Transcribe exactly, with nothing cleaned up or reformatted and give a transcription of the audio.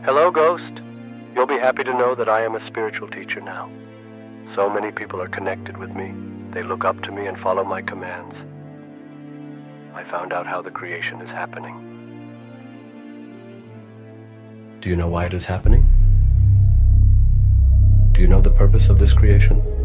Hello, Ghost. You'll be happy to know that I am a spiritual teacher now. So many people are connected with me. They look up to me and follow my commands. I found out how the creation is happening. Do you know why it is happening? Do you know the purpose of this creation?